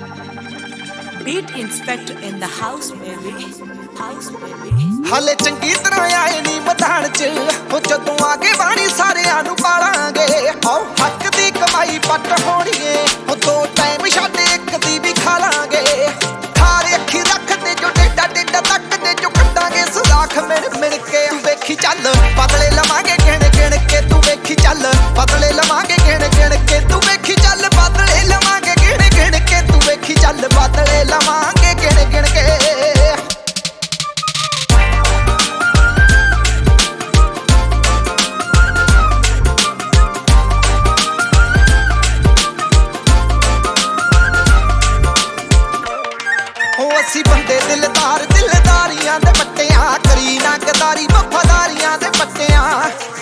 Beat Inspector in the house, baby. House, baby. ਹਾਲੇ ਚੰਗੀ ਤਰ੍ਹਾਂ ਆਏ ਨੀ ਮਧਾਣ ਚ ਉਹ ਜਦੋਂ ਆਗੇ ਬਾਣੀ ਸਾਰਿਆਂ ਨੂੰ ਪਾਲਾਂਗੇ ਆਓ ਹੱਕ ਦੀ ਕਮਾਈ ਪੱਟ ਹੋਣੀਏ ਉਹ ਦੋ ਟਾਈਮ ਛੱਡ ਇੱਕ ਦੀ ਵੀ ਖਾ ਲਾਂਗੇ ਖਾਰੇ ਅੱਖੀ ਰੱਖਦੇ ਜੋ ਡੇਡਾ ਡੇਡਾ ਤੱਕਦੇ ਜੋ ਕੱਢਾਂਗੇ ਸੁਰਾਖ ਮਿਣ ਮਿਣ ਕੇ ਤੂੰ ਵੇਖੀ ਚੱਲ ਬਦਲੇ ਲਵਾਂਗੇ ਗਿਣ ਗਿਣ ਕੇ ਤੂੰ ਵੇਖੀ ਚੱਲ ਬਦਲੇ ਲਵਾਂਗੇ ਗਿਣ ਗਿਣ ਕੇ ਤੂੰ ਵੇਖੀ ਚੱਲ ਬਦਲੇ ਲਵਾਂਗੇ ਗਿਣ ਗਿਣ ਕੇ ਤੂੰ ਵੇਖੀ ਚੱਲ ਬਦਲੇ ਲਵਾਂਗੇ ਗਿਣ ਗਿਣ ਕੇ ਅਸੀਂ ਬੰਦੇ ਦਿਲਦਾਰ ਦਿਲਦਾਰੀਆਂ ਦੇ ਪੱਟਿਆਂ ਕਰੀ ਨਾ ਗਦਾਰੀ ਵਫਾਦਾਰੀਆਂ ਦੇ ਪੱਟਿਆਂ